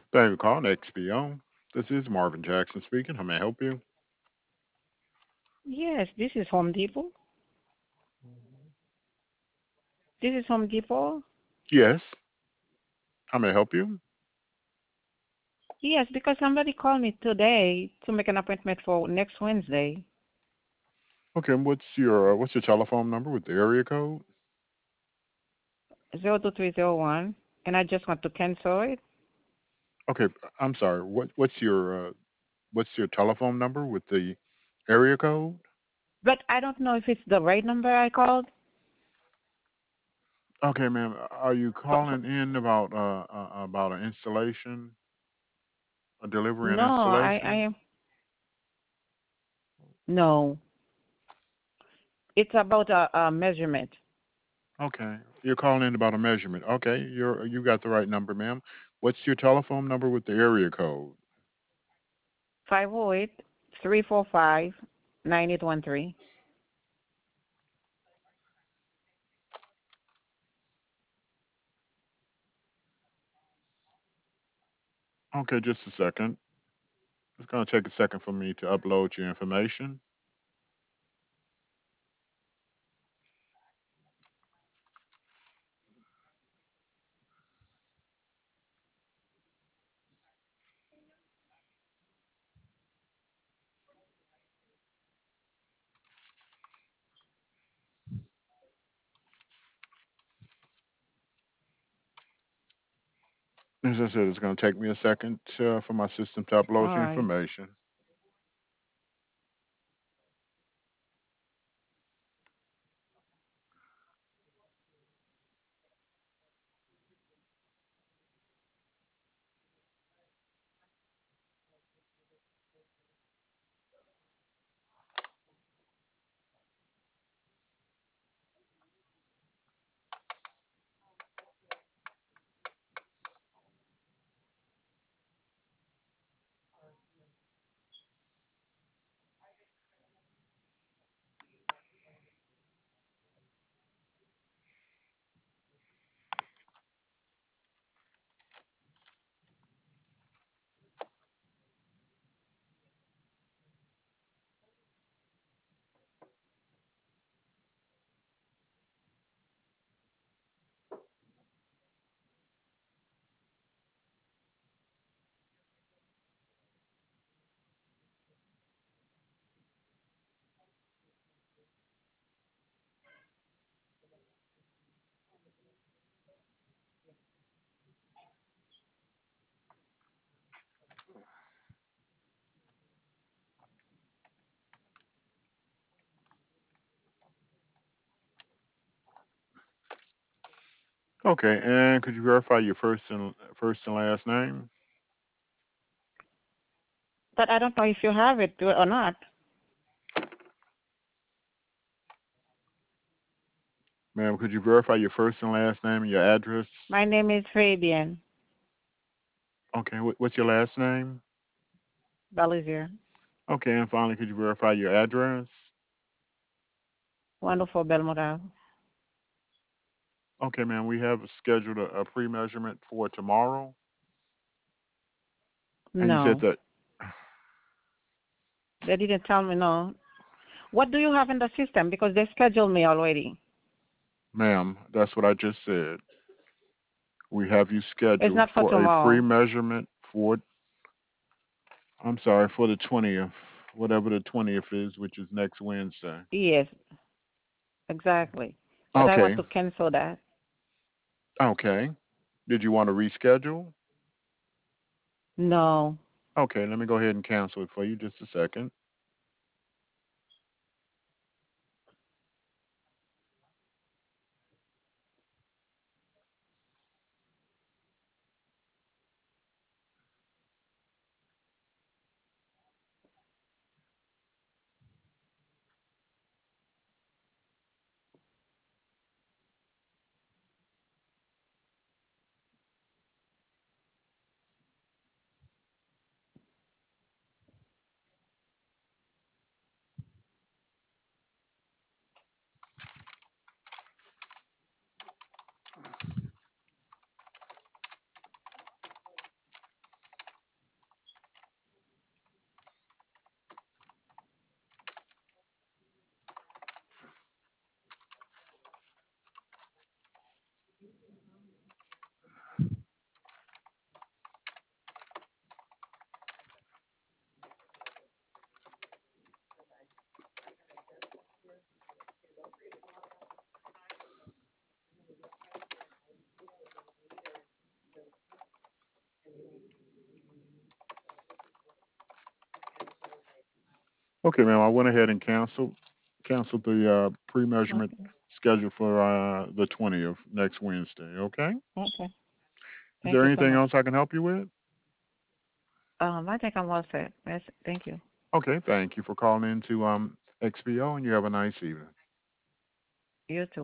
Thank you for calling XPO. This is Marvin Jackson speaking. How may I help you? Yes, this is Home Depot. This is Home Depot. Yes. How may I help you? Yes, because somebody called me today to make an appointment for next Wednesday. Okay. And what's your telephone number with the area code? 02301, and I just want to cancel it. Okay. I'm sorry. What's your telephone number with the area code? But I don't know if it's the right number I called. Okay, ma'am. Are you For, calling in about an installation, a delivery and no, I installation? am no. It's about a measurement. Okay. You're calling in about a measurement. Okay. You got the right number, ma'am. What's your telephone number with the area code? 508-345-9813. Okay, just a second. It's going to take a second for me to upload your information. As I said, it's going to take me a second for my system to All upload your right. information. Okay, and could you verify your first and last name, But I don't know if you have it or not. ma'am? Could you verify your first and last name and your address? My name is Fabian Okay, what's your last name? Balizier. Okay, and finally, could you verify your address? Wonderful Belmoral. Okay, ma'am, we have scheduled a pre-measurement for tomorrow, and you said No, that, they didn't tell me no. What do you have in the system? Because they scheduled me already. ma'am, that's what I just said. We have you It's scheduled not for for a tomorrow. pre-measurement for, I'm sorry, for the 20th, whatever the 20th is, which is next Wednesday. Yes, exactly. But I want Okay, to cancel that. okay. Did you want to reschedule? No. Okay, let me go ahead and cancel it for you. Just a second. Okay, ma'am. I went ahead and canceled the pre-measurement Okay. schedule for the 20th next Wednesday. Okay. Okay. Is Thank there you so anything much. else I can help you with? I think I'm all set. Yes, thank you. Okay. Thank you for calling in to XPO, and you have a nice evening. You too.